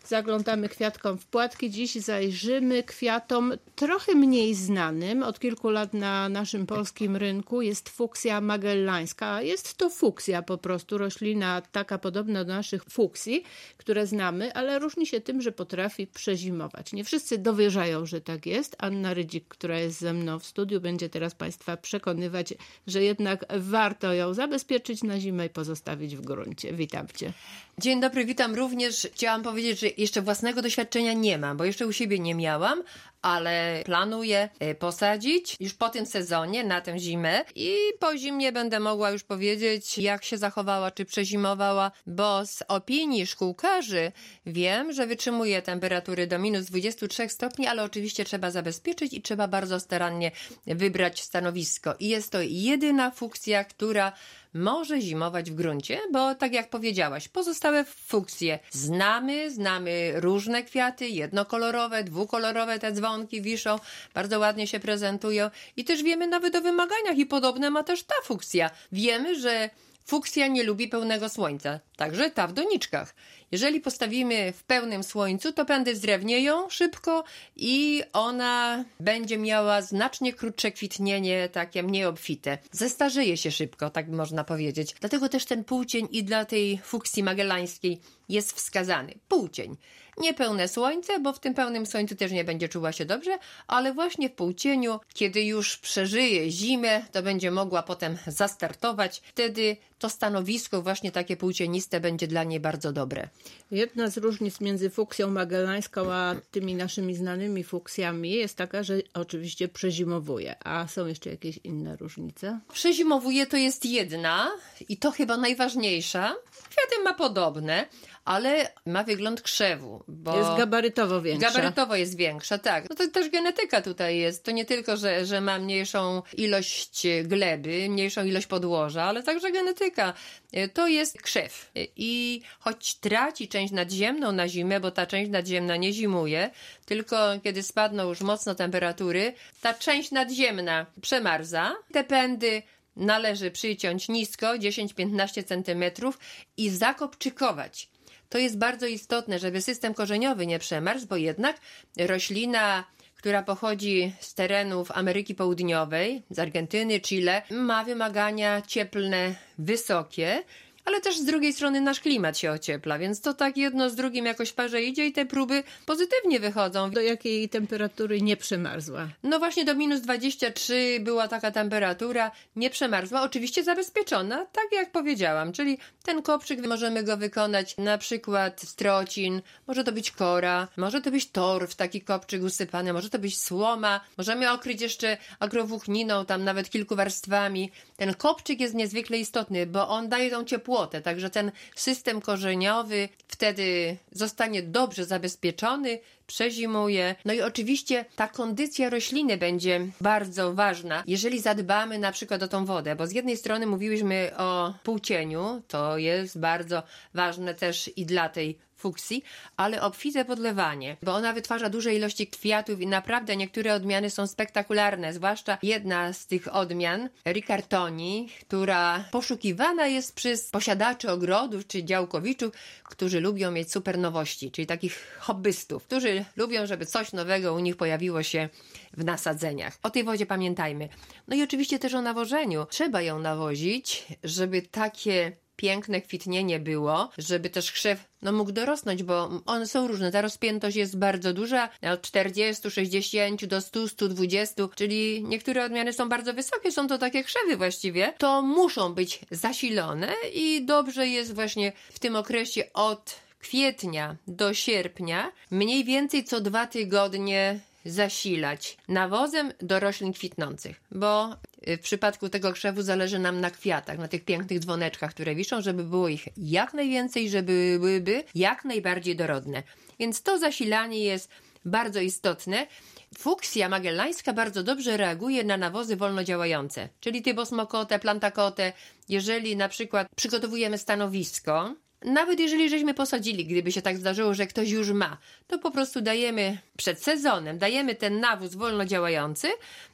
Zaglądamy kwiatkom w płatki. Dziś zajrzymy kwiatom trochę mniej znanym. Od kilku lat na naszym polskim rynku jest fuksja magellańska. Jest to fuksja po prostu, roślina taka podobna do naszych fuksji, które znamy, ale różni się tym, że potrafi przezimować. Nie wszyscy dowierzają, że tak jest. Anna Rydzik, która jest ze mną w studiu, będzie teraz Państwa przekonywać, że jednak warto ją zabezpieczyć na zimę i pozostawić w gruncie. Witam Cię. Dzień dobry, witam również. Chciałam powiedzieć, że jeszcze własnego doświadczenia nie mam, bo jeszcze u siebie nie miałam, ale planuję posadzić już po tym sezonie, na tę zimę i po zimie będę mogła już powiedzieć, jak się zachowała, czy przezimowała, bo z opinii szkółkarzy wiem, że wytrzymuje temperatury do minus 23 stopni, ale oczywiście trzeba zabezpieczyć i trzeba bardzo starannie wybrać stanowisko. I jest to jedyna fuksja, która może zimować w gruncie, bo tak jak powiedziałaś, pozostałe fuksje znamy różne kwiaty, jednokolorowe, dwukolorowe, te dzwonki wiszą, bardzo ładnie się prezentują i też wiemy nawet o wymaganiach i podobne ma też ta fuksja. Wiemy, że fuksja nie lubi pełnego słońca, także ta w doniczkach. Jeżeli postawimy w pełnym słońcu, to pędy zdrewnieją szybko i ona będzie miała znacznie krótsze kwitnienie, takie mniej obfite. Zestarzeje się szybko, tak można powiedzieć. Dlatego też ten półcień i dla tej fuksji magellańskiej jest wskazany. Półcień. Nie pełne słońce, bo w tym pełnym słońcu też nie będzie czuła się dobrze, ale właśnie w półcieniu, kiedy już przeżyje zimę, to będzie mogła potem zastartować. Wtedy to stanowisko właśnie takie półcieniste będzie dla niej bardzo dobre. Jedna z różnic między fuksją magellańską a tymi naszymi znanymi fuksjami jest taka, że oczywiście przezimowuje. A są jeszcze jakieś inne różnice? Przezimowuje to jest jedna i to chyba najważniejsza. Kwiaty ma podobne, ale ma wygląd krzewu. Bo jest gabarytowo większa. Gabarytowo jest większa, tak. No to też genetyka tutaj jest. To nie tylko, że ma mniejszą ilość gleby, mniejszą ilość podłoża, ale także genetyka. To jest krzew. I choć traci część nadziemną na zimę, bo ta część nadziemna nie zimuje, tylko kiedy spadną już mocno temperatury, ta część nadziemna przemarza. Te pędy należy przyciąć nisko, 10-15 cm i zakopczykować. To jest bardzo istotne, żeby system korzeniowy nie przemarzł, bo jednak roślina, która pochodzi z terenów Ameryki Południowej, z Argentyny, Chile, ma wymagania cieplne wysokie, ale też z drugiej strony nasz klimat się ociepla, więc to tak jedno z drugim jakoś w parze idzie i te próby pozytywnie wychodzą. Do jakiej temperatury nie przemarzła? No właśnie do minus 23 była taka temperatura, nie przemarzła, oczywiście zabezpieczona, tak jak powiedziałam, czyli ten kopczyk możemy go wykonać na przykład z trocin, może to być kora, może to być torf, taki kopczyk usypany, może to być słoma, możemy okryć jeszcze agrowłókniną, tam nawet kilku warstwami. Ten kopczyk jest niezwykle istotny, bo on daje tą ciepłotę, także ten system korzeniowy wtedy zostanie dobrze zabezpieczony, przezimuje. No i oczywiście ta kondycja rośliny będzie bardzo ważna, jeżeli zadbamy na przykład o tą wodę, bo z jednej strony mówiłyśmy o półcieniu, to jest bardzo ważne też i dla tej fuksji, ale obfite podlewanie, bo ona wytwarza duże ilości kwiatów i naprawdę niektóre odmiany są spektakularne, zwłaszcza jedna z tych odmian, Riccartoni, która poszukiwana jest przez posiadaczy ogrodów czy działkowiczów, którzy lubią mieć super nowości, czyli takich hobbystów, którzy lubią, żeby coś nowego u nich pojawiło się w nasadzeniach. O tej wodzie pamiętajmy. No i oczywiście też o nawożeniu. Trzeba ją nawozić, żeby takie piękne kwitnienie było, żeby też krzew mógł dorosnąć, bo one są różne. Ta rozpiętość jest bardzo duża, od 40, 60 do 100, 120, czyli niektóre odmiany są bardzo wysokie, są to takie krzewy właściwie. To muszą być zasilone i dobrze jest właśnie w tym okresie od kwietnia do sierpnia mniej więcej co 2 tygodnie zasilać nawozem do roślin kwitnących, bo w przypadku tego krzewu zależy nam na kwiatach, na tych pięknych dzwoneczkach, które wiszą, żeby było ich jak najwięcej, żeby byłyby jak najbardziej dorodne. Więc to zasilanie jest bardzo istotne. Fuksja magellańska bardzo dobrze reaguje na nawozy wolnodziałające, czyli tybosmokote, plantakote. Jeżeli na przykład przygotowujemy stanowisko, nawet jeżeli żeśmy posadzili, gdyby się tak zdarzyło, że ktoś już ma, to po prostu dajemy przed sezonem, dajemy ten nawóz wolnodziałający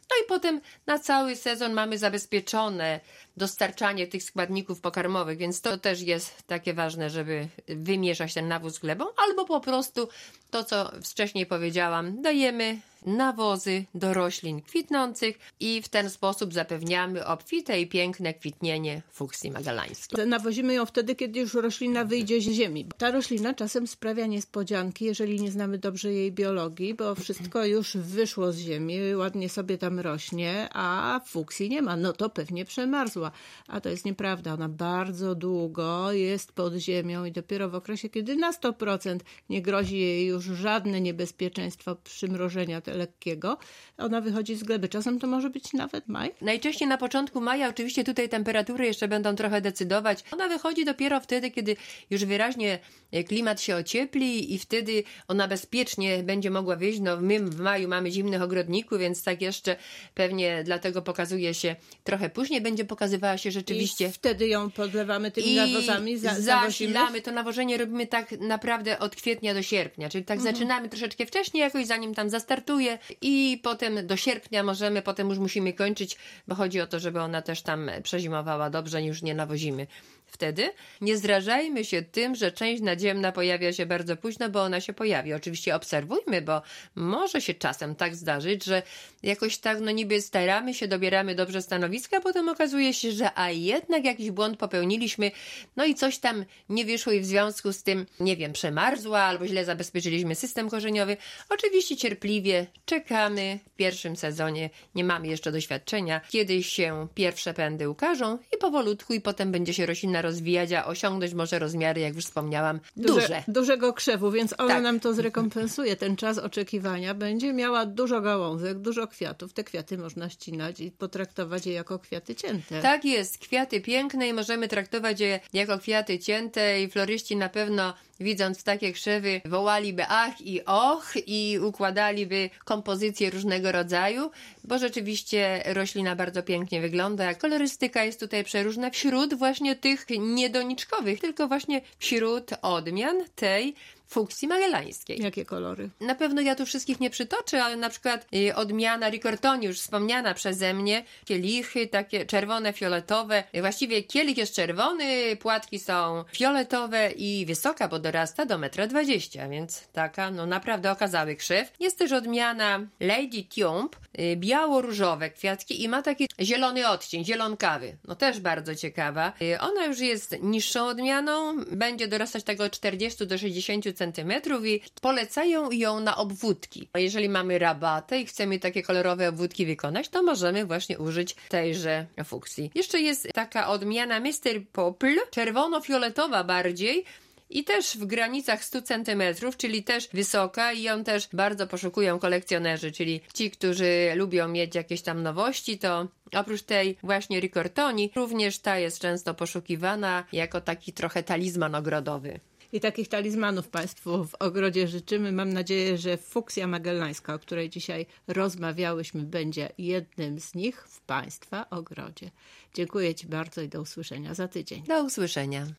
No i potem na cały sezon mamy zabezpieczone dostarczanie tych składników pokarmowych, więc to też jest takie ważne, żeby wymieszać ten nawóz z glebą, albo po prostu to, co wcześniej powiedziałam, dajemy nawozy do roślin kwitnących i w ten sposób zapewniamy obfite i piękne kwitnienie fuksji magellańskiej. Nawozimy ją wtedy, kiedy już roślina wyjdzie z ziemi. Ta roślina czasem sprawia niespodzianki, jeżeli nie znamy dobrze jej biologii, bo wszystko już wyszło z ziemi, ładnie sobie tam rośnie, a fuksji nie ma. No to pewnie przemarzła. A to jest nieprawda. Ona bardzo długo jest pod ziemią i dopiero w okresie, kiedy na 100% nie grozi jej już żadne niebezpieczeństwo przymrożenia lekkiego, ona wychodzi z gleby. Czasem to może być nawet maj. Najczęściej na początku maja, oczywiście tutaj temperatury jeszcze będą trochę decydować. Ona wychodzi dopiero wtedy, kiedy już wyraźnie klimat się ociepli i wtedy ona bezpiecznie będzie mogła wyjść. No my w maju mamy zimnych ogrodników, więc tak jeszcze pewnie dlatego pokazuje się trochę później. Będzie pokazywała się rzeczywiście. I wtedy ją podlewamy tymi nawozami, zasilamy. To nawożenie robimy tak naprawdę od kwietnia do sierpnia, czyli tak zaczynamy troszeczkę wcześniej jakoś, zanim tam zastartuje i potem do sierpnia potem już musimy kończyć, bo chodzi o to, żeby ona też tam przezimowała dobrze, już nie nawozimy. Wtedy nie zrażajmy się tym, że część nadziemna pojawia się bardzo późno, bo ona się pojawi. Oczywiście obserwujmy, bo może się czasem tak zdarzyć, że jakoś tak niby staramy się, dobieramy dobrze stanowiska, a potem okazuje się, że jednak jakiś błąd popełniliśmy, no i coś tam nie wyszło i w związku z tym, nie wiem, przemarzła albo źle zabezpieczyliśmy system korzeniowy. Oczywiście cierpliwie czekamy w pierwszym sezonie, nie mamy jeszcze doświadczenia, kiedyś się pierwsze pędy ukażą i powolutku i potem będzie się roślina rozwijać, a osiągnąć może rozmiary, jak już wspomniałam, duże. Dużego krzewu, więc ona nam to zrekompensuje. Ten czas oczekiwania będzie miała dużo gałązek, dużo kwiatów. Te kwiaty można ścinać i potraktować je jako kwiaty cięte. Tak jest, kwiaty piękne i możemy traktować je jako kwiaty cięte i floryści na pewno widząc takie krzewy wołaliby ach i och i układaliby kompozycje różnego rodzaju, bo rzeczywiście roślina bardzo pięknie wygląda. Kolorystyka jest tutaj przeróżna wśród właśnie tych niedoniczkowych, tylko właśnie wśród odmian tej fuksji magellańskiej. Jakie kolory? Na pewno ja tu wszystkich nie przytoczę, ale na przykład odmiana Ricortoni, już wspomniana przeze mnie, kielichy takie czerwone, fioletowe. Właściwie kielich jest czerwony, płatki są fioletowe i wysoka, bo dorasta do 1,20 m, więc taka naprawdę okazały krzew. Jest też odmiana Lady Tiumb, biało-różowe kwiatki i ma taki zielony odcień, zielonkawy. No też bardzo ciekawa. Ona już jest niższą odmianą, będzie dorastać tak od 40 do 60 cm i polecają ją na obwódki. Jeżeli mamy rabatę i chcemy takie kolorowe obwódki wykonać, to możemy właśnie użyć tejże fuksji. Jeszcze jest taka odmiana Mr. Popl, czerwono-fioletowa bardziej, i też w granicach 100 cm, czyli też wysoka i ją też bardzo poszukują kolekcjonerzy, czyli ci, którzy lubią mieć jakieś tam nowości, to oprócz tej właśnie Ricortoni, również ta jest często poszukiwana jako taki trochę talizman ogrodowy. I takich talizmanów Państwu w ogrodzie życzymy. Mam nadzieję, że fuksja magellańska, o której dzisiaj rozmawiałyśmy, będzie jednym z nich w Państwa ogrodzie. Dziękuję Ci bardzo i do usłyszenia za tydzień. Do usłyszenia.